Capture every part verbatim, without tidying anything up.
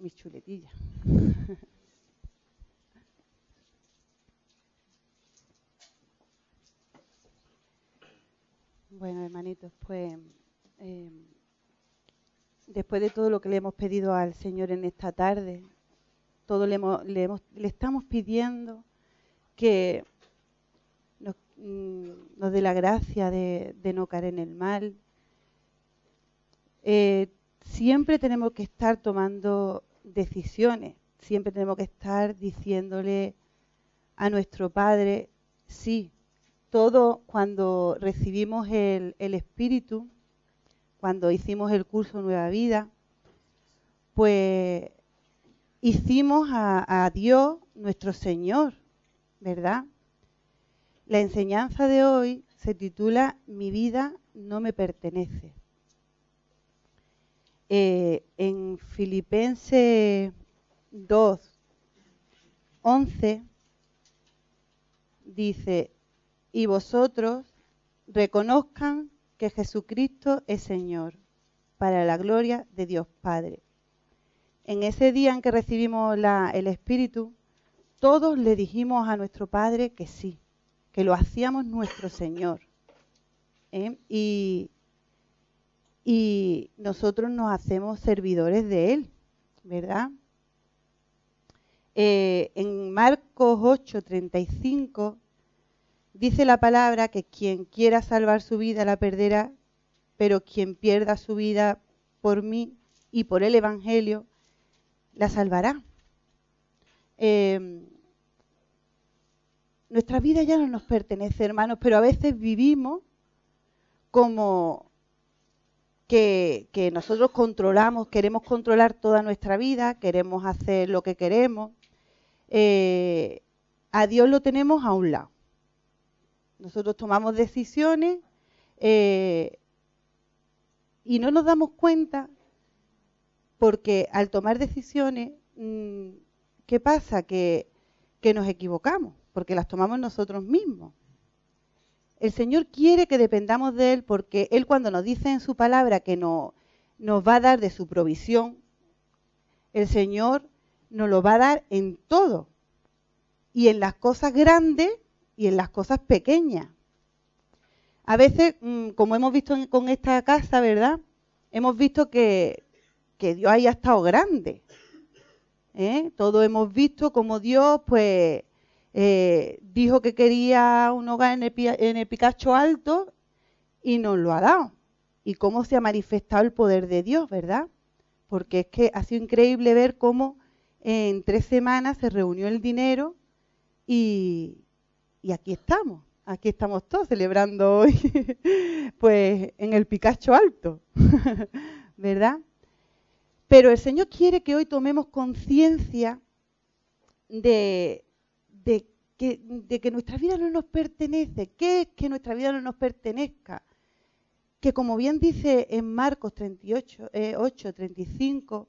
mis chuletillas. Bueno, hermanitos, pues eh, después de todo lo que le hemos pedido al Señor en esta tarde, todo le, hemos, le, hemos, le estamos pidiendo que nos, mm, nos dé la gracia de, de no caer en el mal. Eh, siempre tenemos que estar tomando decisiones, siempre tenemos que estar diciéndole a nuestro Padre, sí. Todo cuando recibimos el, el Espíritu, cuando hicimos el curso Nueva Vida, pues hicimos a, a Dios nuestro Señor, ¿verdad? La enseñanza de hoy se titula Mi vida no me pertenece. Eh, en Filipenses dos, once dice, y vosotros reconozcan que Jesucristo es Señor, para la gloria de Dios Padre. En ese día en que recibimos la, el Espíritu, todos le dijimos a nuestro Padre que sí, que lo hacíamos nuestro Señor. ¿eh? Y, y nosotros nos hacemos servidores de Él, ¿verdad? Eh, en Marcos ocho, treinta y cinco dice la palabra que quien quiera salvar su vida la perderá, pero quien pierda su vida por mí y por el Evangelio, la salvará. Eh, nuestra vida ya no nos pertenece, hermanos, pero a veces vivimos como que, que nosotros controlamos, queremos controlar toda nuestra vida, queremos hacer lo que queremos. Eh, a Dios lo tenemos a un lado. Nosotros tomamos decisiones eh, y no nos damos cuenta porque al tomar decisiones, mmm, ¿qué pasa? Que, que nos equivocamos porque las tomamos nosotros mismos. El Señor quiere que dependamos de Él porque Él cuando nos dice en su palabra que no, nos va a dar de su provisión, el Señor nos lo va a dar en todo. Y en las cosas grandes y en las cosas pequeñas. A veces, como hemos visto con esta casa, ¿verdad? Hemos visto que, que Dios haya estado grande. ¿eh? Todos hemos visto como Dios, pues, eh, dijo que quería un hogar en el, en el Picacho Alto y nos lo ha dado. Y cómo se ha manifestado el poder de Dios, ¿verdad? Porque es que ha sido increíble ver cómo en tres semanas se reunió el dinero y... Y aquí estamos, aquí estamos todos celebrando hoy, pues en el Picacho Alto, ¿verdad? Pero el Señor quiere que hoy tomemos conciencia de, de, que, de que nuestra vida no nos pertenece. ¿Qué es que nuestra vida no nos pertenezca? Que como bien dice en Marcos treinta y ocho, eh, ocho, treinta y cinco,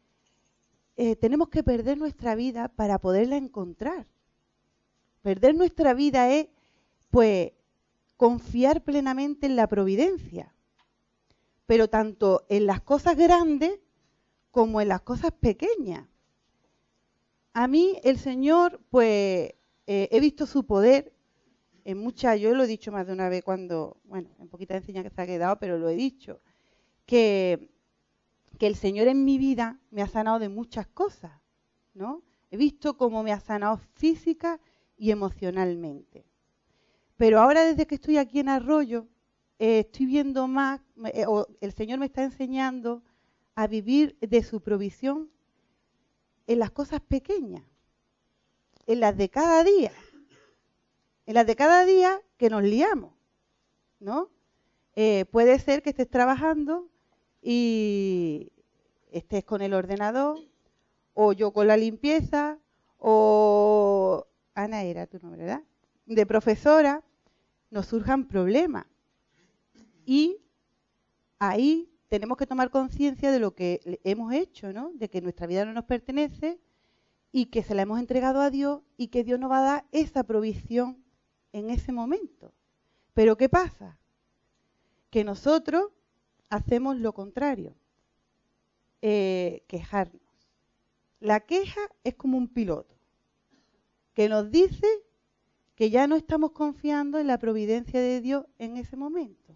eh, tenemos que perder nuestra vida para poderla encontrar. Perder nuestra vida es, pues, confiar plenamente en la providencia, pero tanto en las cosas grandes como en las cosas pequeñas. A mí el Señor, pues, eh, he visto su poder en muchas, yo lo he dicho más de una vez cuando, bueno, en poquita enseñanza que se ha quedado, pero lo he dicho, que, que el Señor en mi vida me ha sanado de muchas cosas, ¿no? He visto cómo me ha sanado física y emocionalmente. Pero ahora desde que estoy aquí en Arroyo, eh, estoy viendo más, eh, o el Señor me está enseñando a vivir de su provisión en las cosas pequeñas, en las de cada día, en las de cada día que nos liamos, ¿no? Eh, puede ser que estés trabajando y estés con el ordenador, o yo con la limpieza, o Ana era tu nombre, ¿verdad? De profesora, nos surjan problemas. Y ahí tenemos que tomar conciencia de lo que hemos hecho, ¿no? De que nuestra vida no nos pertenece y que se la hemos entregado a Dios y que Dios nos va a dar esa provisión en ese momento. Pero ¿qué pasa? Que nosotros hacemos lo contrario, eh, quejarnos. la queja es como un piloto que nos dice que ya no estamos confiando en la providencia de Dios en ese momento.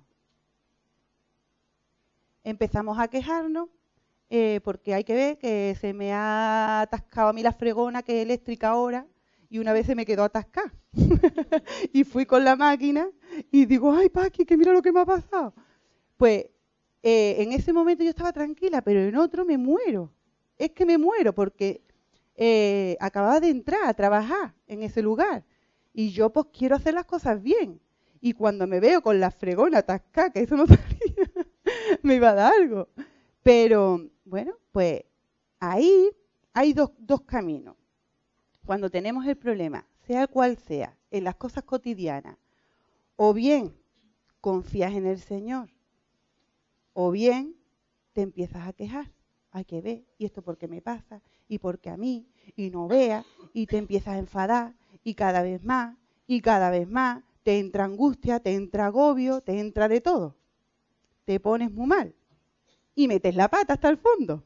Empezamos a quejarnos eh, porque hay que ver que se me ha atascado a mí la fregona que es eléctrica ahora y una vez se me quedó atascada. Y fui con la máquina y digo, ay, Paqui, que mira lo que me ha pasado. Pues eh, en ese momento yo estaba tranquila, pero en otro me muero. Es que me muero porque eh, acababa de entrar a trabajar en ese lugar y yo pues quiero hacer las cosas bien. Y cuando me veo con la fregona atascada, que eso no salía, me iba a dar algo. Pero bueno, pues ahí hay dos, dos caminos. Cuando tenemos el problema, sea cual sea, en las cosas cotidianas, o bien confías en el Señor, o bien te empiezas a quejar. Hay que ver, ¿y esto por qué me pasa? ¿Y por qué a mí? Y no veas, y te empiezas a enfadar, y cada vez más, y cada vez más, te entra angustia, te entra agobio, te entra de todo. Te pones muy mal, y metes la pata hasta el fondo.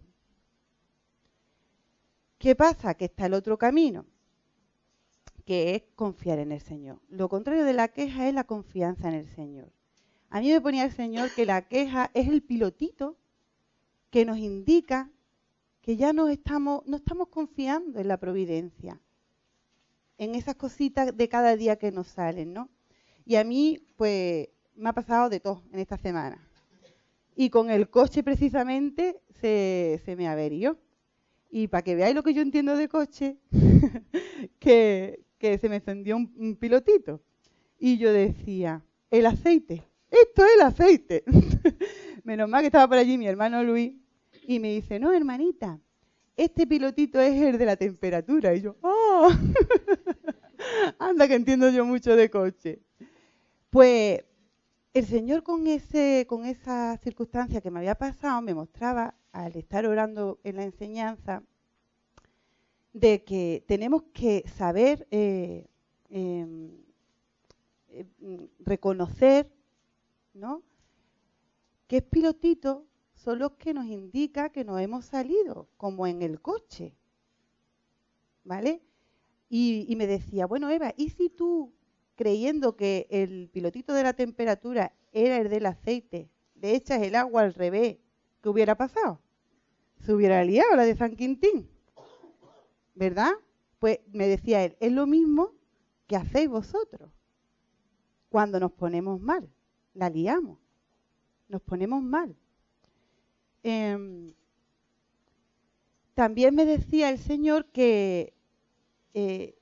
¿Qué pasa? Que está el otro camino, que es confiar en el Señor. Lo contrario de la queja es la confianza en el Señor. A mí me ponía el Señor que la queja es el pilotito que nos indica que ya no estamos, no estamos confiando en la providencia, en esas cositas de cada día que nos salen, ¿no? Y a mí, pues, me ha pasado de todo en esta semana. Y con el coche, precisamente, se, se me averió. Y para que veáis lo que yo entiendo de coche, que, que se me encendió un, un pilotito. Y yo decía, el aceite, esto es el aceite. Menos mal que estaba por allí mi hermano Luis y me dice, no, hermanita, este pilotito es el de la temperatura. Y yo, ¡oh! Anda que entiendo yo mucho de coche. Pues el Señor con, ese, con esa circunstancia que me había pasado me mostraba, al estar orando en la enseñanza, de que tenemos que saber eh, eh, eh, reconocer, ¿no?, que es pilotito son los que nos indica que nos hemos salido, como en el coche, ¿vale? Y, y me decía, bueno, Eva, ¿y si tú, creyendo que el pilotito de la temperatura era el del aceite, le echas el agua al revés, ¿qué hubiera pasado? Se hubiera liado la de San Quintín, ¿verdad? Pues me decía él, es lo mismo que hacéis vosotros. Cuando nos ponemos mal, la liamos, nos ponemos mal. Eh, también me decía el Señor que eh,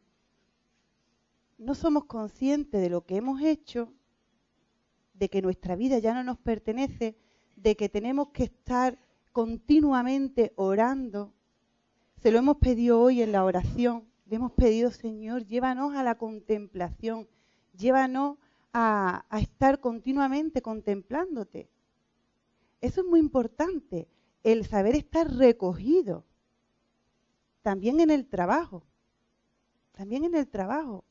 no somos conscientes de lo que hemos hecho, de que nuestra vida ya no nos pertenece, de que tenemos que estar continuamente orando. Se lo hemos pedido hoy en la oración. Le hemos pedido, Señor, llévanos a la contemplación, llévanos a, a estar continuamente contemplándote. Eso es muy importante, el saber estar recogido. También en el trabajo, también en el trabajo.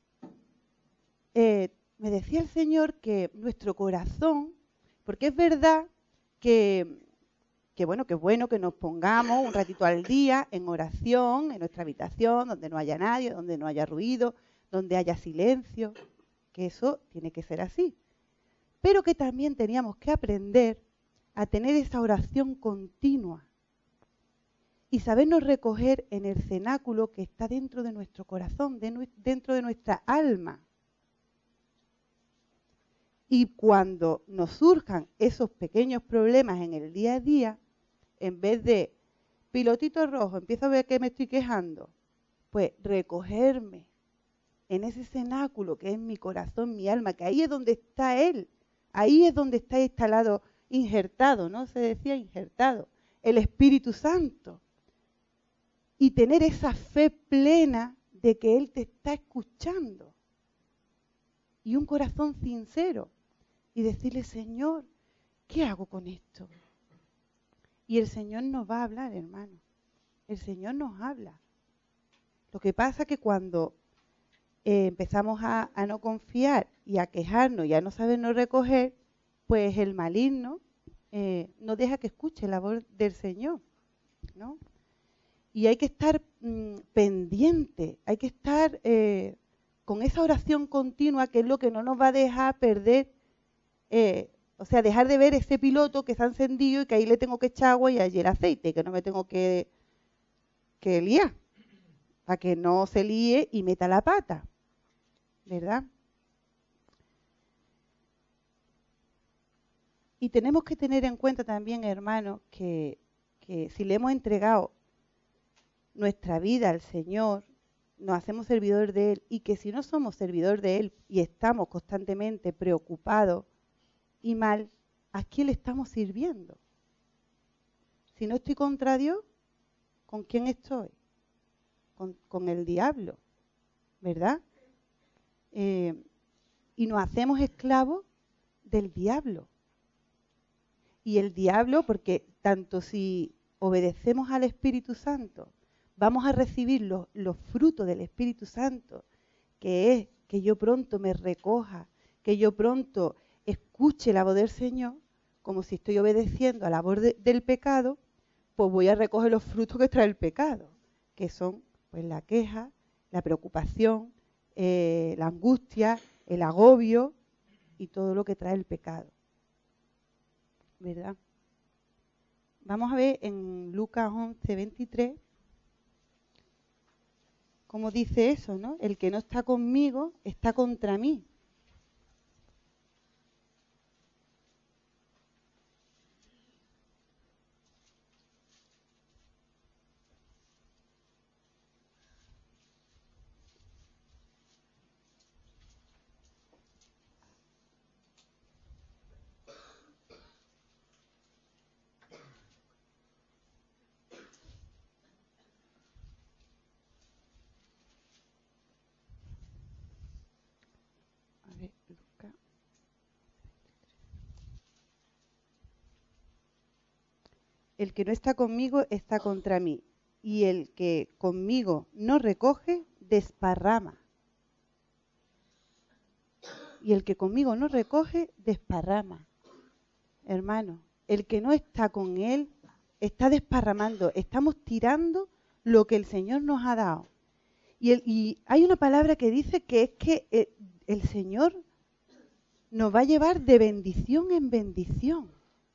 Eh, me decía el Señor que nuestro corazón, porque es verdad que, que, bueno, que es bueno que nos pongamos un ratito al día en oración, en nuestra habitación, donde no haya nadie, donde no haya ruido, donde haya silencio, que eso tiene que ser así. Pero que también teníamos que aprender a tener esa oración continua y sabernos recoger en el cenáculo que está dentro de nuestro corazón, de nu- dentro de nuestra alma. Y cuando nos surjan esos pequeños problemas en el día a día, en vez de pilotito rojo, empiezo a ver que me estoy quejando, pues recogerme en ese cenáculo que es mi corazón, mi alma, que ahí es donde está Él, ahí es donde está instalado, injertado, ¿no? Se decía injertado, el Espíritu Santo. Y tener esa fe plena de que Él te está escuchando. Y un corazón sincero. Y decirle, Señor, ¿qué hago con esto? Y el Señor nos va a hablar, hermano. El Señor nos habla. Lo que pasa es que cuando eh, empezamos a, a no confiar y a quejarnos y a no sabernos recoger, pues el maligno eh, no deja que escuche la voz del Señor, ¿no? y hay que estar mmm, pendiente, hay que estar eh, con esa oración continua, que es lo que no nos va a dejar perder, eh, o sea, dejar de ver ese piloto que está encendido y que ahí le tengo que echar agua y allí el aceite, que no me tengo que, que liar, para que no se líe y meta la pata, ¿verdad? Y tenemos que tener en cuenta también, hermanos, que, que si le hemos entregado nuestra vida al Señor, nos hacemos servidor de Él, y que si no somos servidor de Él y estamos constantemente preocupados y mal, ¿a quién le estamos sirviendo? Si no estoy contra Dios, ¿con quién estoy? Con, con el diablo, ¿verdad? Eh, y nos hacemos esclavos del diablo. Y el diablo, porque tanto si obedecemos al Espíritu Santo, vamos a recibir los, los frutos del Espíritu Santo, que es que yo pronto me recoja, que yo pronto escuche la voz del Señor, como si estoy obedeciendo a la voz de, del pecado, pues voy a recoger los frutos que trae el pecado, que son pues la queja, la preocupación, eh, la angustia, el agobio y todo lo que trae el pecado, ¿verdad? Vamos a ver en Lucas once, veintitrés, cómo dice eso, ¿no? El que no está conmigo está contra mí. A ver, Lucas. El que no está conmigo está contra mí, y el que conmigo no recoge, desparrama. Y el que conmigo no recoge, desparrama. Hermano, el que no está con él está desparramando. Estamos tirando lo que el Señor nos ha dado. Y, el, y hay una palabra que dice que es que el, el Señor nos va a llevar de bendición en bendición.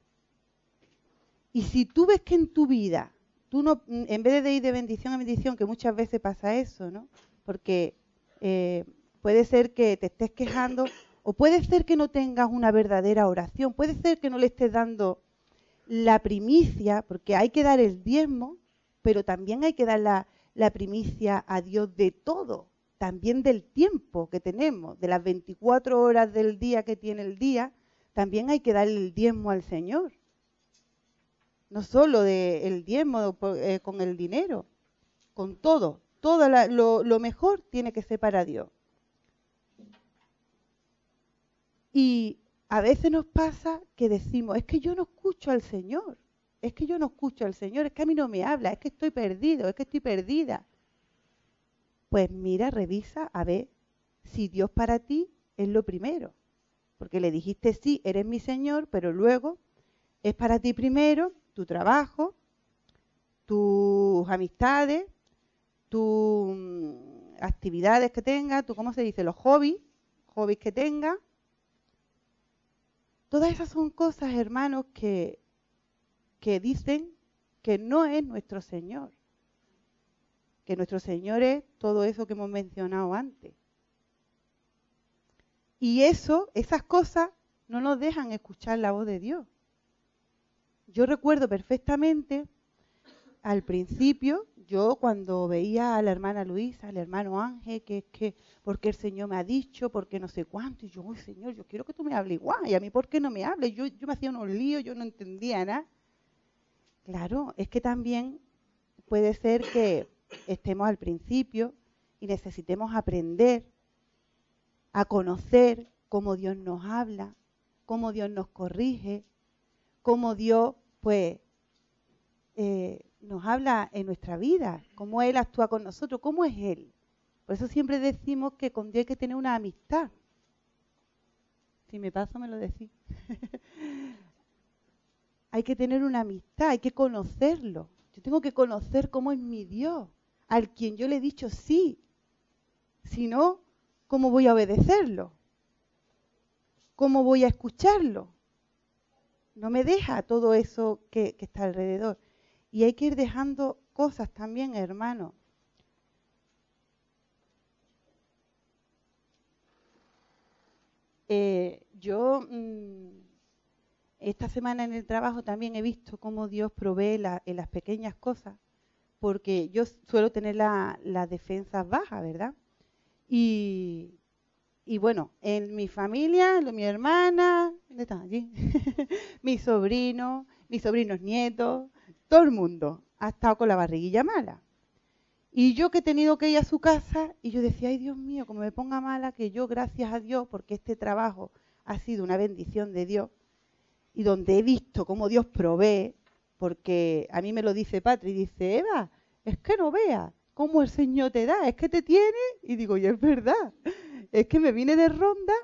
Y si tú ves que en tu vida, tú no, en vez de ir de bendición en bendición, que muchas veces pasa eso, ¿no? Porque eh, puede ser que te estés quejando, o puede ser que no tengas una verdadera oración, puede ser que no le estés dando la primicia, porque hay que dar el diezmo, pero también hay que dar la, la primicia a Dios de todo, también del tiempo que tenemos, de las veinticuatro horas del día que tiene el día, también hay que dar el diezmo al Señor. No solo del diezmo eh, con el dinero, con todo, todo la, lo, lo mejor tiene que ser para Dios. Y a veces nos pasa que decimos, es que yo no escucho al Señor, es que yo no escucho al Señor, es que a mí no me habla, es que estoy perdido, es que estoy perdida. Pues mira, revisa a ver si Dios para ti es lo primero, porque le dijiste sí, eres mi Señor, pero luego es para ti primero tu trabajo, tus amistades, tus mm, actividades que tengas, tu, ¿cómo se dice? Los hobbies, hobbies que tengas. Todas esas son cosas, hermanos, que, que dicen que no es nuestro Señor. Que nuestro Señor es todo eso que hemos mencionado antes. Y eso, esas cosas, no nos dejan escuchar la voz de Dios. Yo recuerdo perfectamente, al principio, yo cuando veía a la hermana Luisa, al hermano Ángel, que es que, porque el Señor me ha dicho, porque no sé cuánto, y yo, uy, Señor, yo quiero que tú me hables igual, y a mí, ¿por qué no me hables? Yo, yo me hacía unos líos, yo no entendía nada. Claro, es que también puede ser que estemos al principio y necesitemos aprender a conocer cómo Dios nos habla, cómo Dios nos corrige, cómo Dios, pues, eh, nos habla en nuestra vida, cómo Él actúa con nosotros, cómo es Él. Por eso siempre decimos que con Dios hay que tener una amistad. Si me paso, me lo decís. Hay que tener una amistad, hay que conocerlo. Yo tengo que conocer cómo es mi Dios, al quien yo le he dicho sí. Si no, ¿cómo voy a obedecerlo? ¿Cómo voy a escucharlo? No me deja todo eso que, que está alrededor. Y hay que ir dejando cosas también, hermano. Eh, yo mmm, esta semana en el trabajo también he visto cómo Dios provee la, en las pequeñas cosas, porque yo suelo tener las la defensas bajas, ¿verdad? Y, y bueno, en mi familia, lo, mi hermana, ¿dónde están allí? mis sobrinos, mis sobrinos nietos, todo el mundo ha estado con la barriguilla mala. Y yo que he tenido que ir a su casa, y yo decía, ay Dios mío, como me ponga mala, que yo gracias a Dios, porque este trabajo ha sido una bendición de Dios, y donde he visto cómo Dios provee, porque a mí me lo dice Patri, dice, Eva, es que no veas cómo el Señor te da, es que te tiene, y digo, y es verdad, es que me vine de ronda,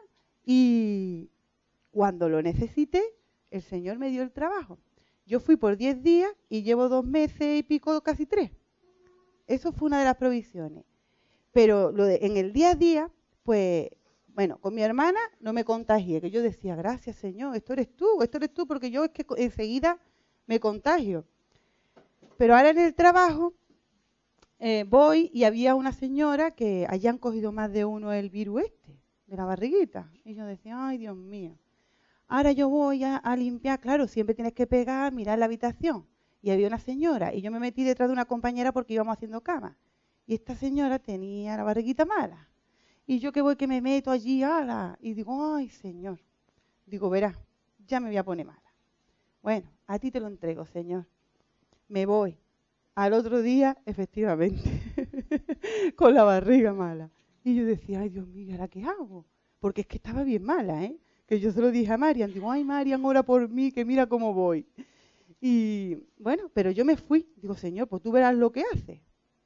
y cuando lo necesité, el Señor me dio el trabajo. Yo fui por diez días, y llevo dos meses y pico, casi tres. Eso fue una de las provisiones. Pero lo de, en el día a día, pues, bueno, con mi hermana no me contagié, que yo decía, gracias Señor, esto eres tú, esto eres tú, porque yo es que enseguida me contagio. Pero ahora en el trabajo eh, voy y había una señora que hayan cogido más de uno el virus este, de la barriguita. Y yo decía, ay Dios mío. Ahora yo voy a, a limpiar, claro, siempre tienes que pegar, mirar la habitación. Y había una señora, y yo me metí detrás de una compañera porque íbamos haciendo cama. Y esta señora tenía la barriguita mala. Y yo que voy que me meto allí, ala, y digo, ay, Señor. Digo, verá, ya me voy a poner mala. Bueno, a ti te lo entrego, Señor. Me voy. Al otro día, efectivamente, con la barriga mala. Y yo decía, ay, Dios mío, ¿ahora qué hago? Porque es que estaba bien mala, ¿eh? Que yo se lo dije a Marian. Digo, ay, Marian, ora por mí, que mira cómo voy. Y bueno, pero yo me fui. Digo, Señor, pues tú verás lo que haces.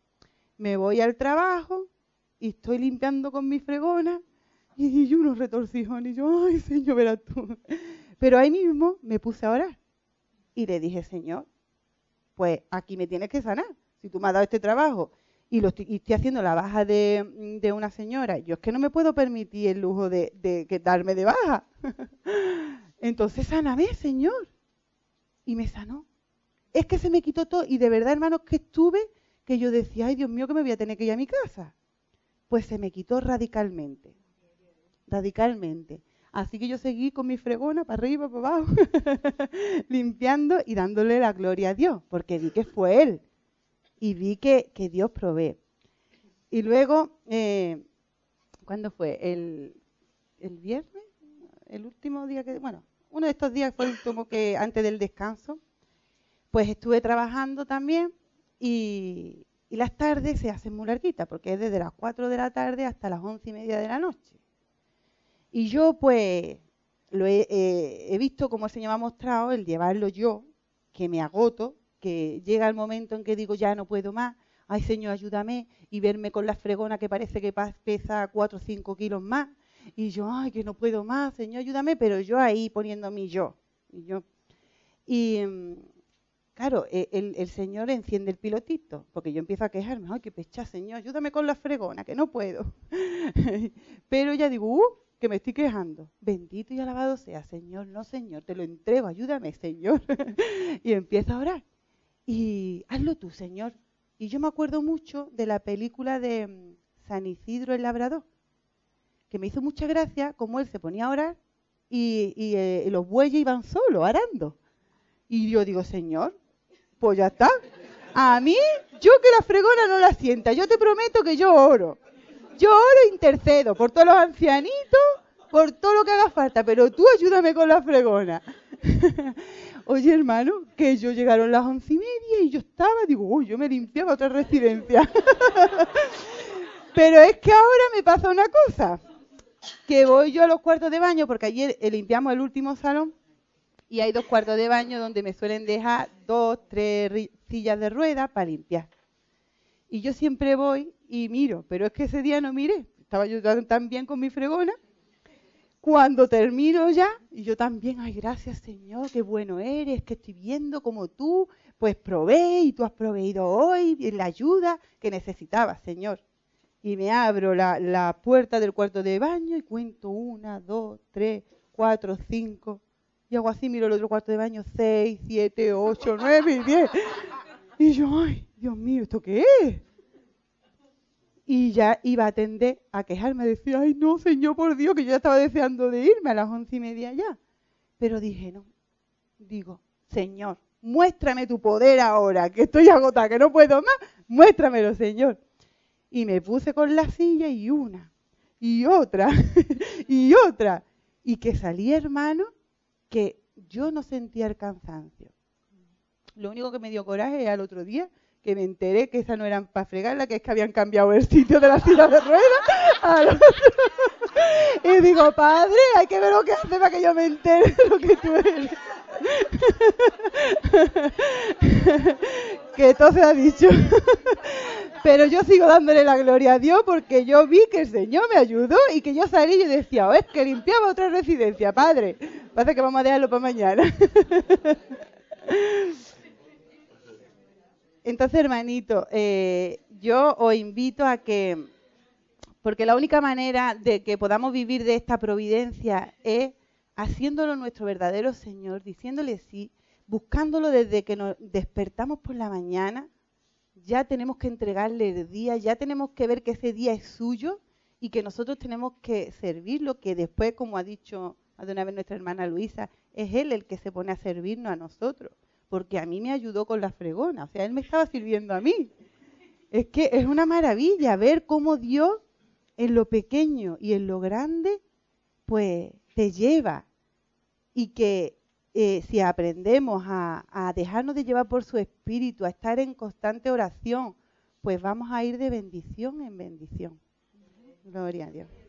Me voy al trabajo y estoy limpiando con mi fregona y, y unos retorcijones. Y yo, ay, Señor, verás tú. Pero ahí mismo me puse a orar y le dije, Señor, pues aquí me tienes que sanar. Si tú me has dado este trabajo y, lo estoy, y estoy haciendo la baja de, de una señora, yo es que no me puedo permitir el lujo de, de, de darme de baja. Entonces, sáname, Señor. Y me sanó. Es que se me quitó todo. Y de verdad, hermanos, que estuve, que yo decía, ay, Dios mío, que me voy a tener que ir a mi casa. Pues se me quitó radicalmente. Radicalmente. Así que yo seguí con mi fregona para arriba, para abajo, limpiando y dándole la gloria a Dios, porque vi que fue Él. Y vi que, que Dios provee. Y luego, eh, ¿cuándo fue? El, el viernes, el último día que, bueno, uno de estos días fue el último que antes del descanso, pues estuve trabajando también y, y las tardes se hacen muy larguitas, porque es desde las cuatro de la tarde hasta las once y media de la noche. Y yo pues lo he, eh, he visto como el Señor me ha mostrado el llevarlo yo, que me agoto, que llega el momento en que digo ya no puedo más, ay Señor ayúdame, y verme con la fregona que parece que pesa cuatro o cinco kilos más, y yo, ay, que no puedo más, Señor, ayúdame, pero yo ahí poniendo mi yo. Y, yo, y claro, el, el Señor enciende el pilotito, porque yo empiezo a quejarme, ay, qué pecha, Señor, ayúdame con la fregona, que no puedo. Pero ya digo, uh, que me estoy quejando. Bendito y alabado sea, Señor, no, Señor, te lo entrego, ayúdame, Señor. Y empiezo a orar. Y hazlo tú, Señor. Y yo me acuerdo mucho de la película de um, San Isidro el Labrador, que me hizo mucha gracia cómo él se ponía a orar y, y eh, los bueyes iban solos, arando. Y yo digo, Señor, pues ya está. A mí, yo que la fregona no la sienta, yo te prometo que yo oro. Yo oro e intercedo por todos los ancianitos, por todo lo que haga falta, pero tú ayúdame con la fregona. Oye, hermano, que yo llegaron las once y media y yo estaba, digo, uy, yo me limpiaba otra residencia. Pero es que ahora me pasa una cosa. Que voy yo a los cuartos de baño, porque ayer eh, limpiamos el último salón y hay dos cuartos de baño donde me suelen dejar dos, tres sillas de ruedas para limpiar. Y yo siempre voy y miro, pero es que ese día no miré, estaba yo tan bien con mi fregona. cuando termino ya, y yo también, ay, gracias Señor, qué bueno eres, que estoy viendo como tú, pues probé y tú has proveído hoy la ayuda que necesitaba, Señor. Y me abro la, la puerta del cuarto de baño y cuento una, dos, tres, cuatro, cinco. Y hago así, miro el otro cuarto de baño, seis, siete, ocho, nueve y diez. Y yo, ay, Dios mío, ¿esto qué es? Y ya iba a atender a quejarme, decía, ay no, Señor, por Dios, que yo ya estaba deseando de irme a las once y media ya. Pero dije, no, digo, Señor, muéstrame tu poder ahora, que estoy agotada, que no puedo más, muéstramelo, Señor. Y me puse con la silla y una, y otra, y otra. Y que salí, hermano, que yo no sentía el cansancio. Lo único que me dio coraje era el otro día, que me enteré que esas no eran para fregarla, que es que habían cambiado el sitio de la silla de ruedas. Y digo, Padre, hay que ver lo que hace para que yo me entere de lo que tú eres. Que todo se ha dicho. Pero yo sigo dándole la gloria a Dios porque yo vi que el Señor me ayudó y que yo salí y decía, oh, es que limpiaba otra residencia, Padre. Parece que vamos a dejarlo para mañana. Entonces, hermanito, eh, yo os invito a que, porque la única manera de que podamos vivir de esta providencia es haciéndolo nuestro verdadero Señor, diciéndole sí, buscándolo desde que nos despertamos por la mañana, ya tenemos que entregarle el día, ya tenemos que ver que ese día es suyo y que nosotros tenemos que servirlo, que después, como ha dicho de una vez nuestra hermana Luisa, es Él el que se pone a servirnos a nosotros. Porque a mí me ayudó con la fregona, o sea, Él me estaba sirviendo a mí. Es que es una maravilla ver cómo Dios en lo pequeño y en lo grande, pues te lleva. Y que eh, si aprendemos a, a dejarnos de llevar por su espíritu, a estar en constante oración, pues vamos a ir de bendición en bendición. Gloria a Dios.